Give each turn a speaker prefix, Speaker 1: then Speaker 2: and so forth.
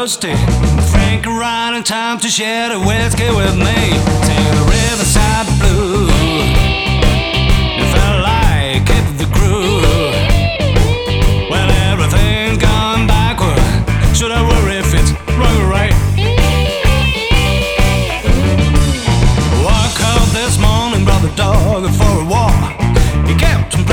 Speaker 1: thirsty. Think around in time to share the whiskey with me.